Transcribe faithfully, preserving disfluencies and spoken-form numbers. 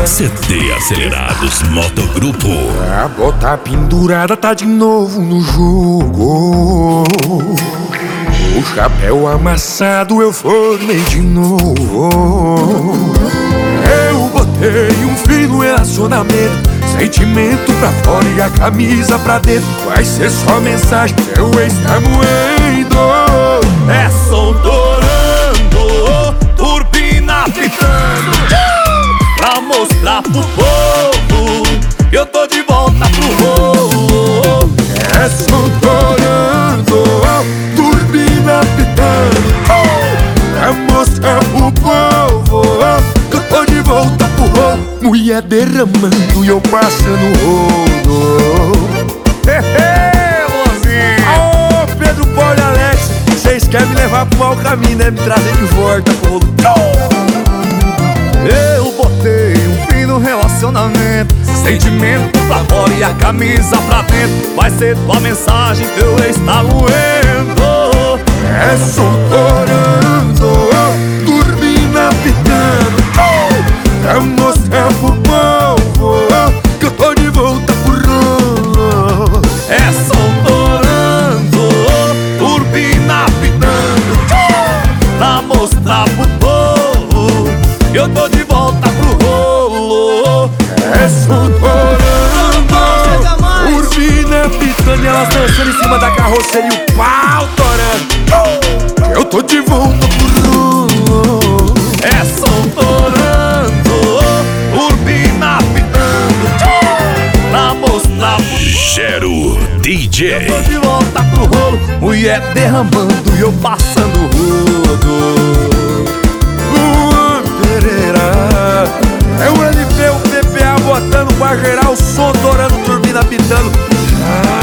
C D Acelerados Motogrupo. A bota pendurada tá de novo no jogo. O chapéu amassado eu formei de novo. Eu botei um fim no relacionamento, sentimento pra fora e a camisa pra dentro. Vai ser só mensagem, seu ex tá moendo. É som torando, turbina pitando, pra mostrar pro povo que eu tô de volta pro rolo. É som torando, turbina pitando, pra mostrar pro povo que eu tô de volta pro rolo. Mulher derramando e eu passando rolo. Hehe, mozinho. Ô Pedro, Paulo e Alex, vocês querem me levar pro mau caminho, né? Me trazer de volta pro rolo. Eu botei um fim no relacionamento, sentimento pra fora e a camisa pra dentro. Vai ser tua mensagem, teu ex tá moendo. É som torando, turbina pitando, pra mostrar pro povo que eu tô de volta pro rolo. É som torando, turbina pitando, pra mostrar pro povo que eu tô de volta pro rolo. É som torando, turbina pitando e elas dançando em cima da carroceria e o pau torando. Eu tô de volta pro rolo. É som torando, turbina pitando, pra mostrar pro Gero D J. tô de volta pro rolo. Mulher derramando e eu passando rodo. Luan Pereira, é o L P, o P P A botando pra gerar o som torando, turbina pitando.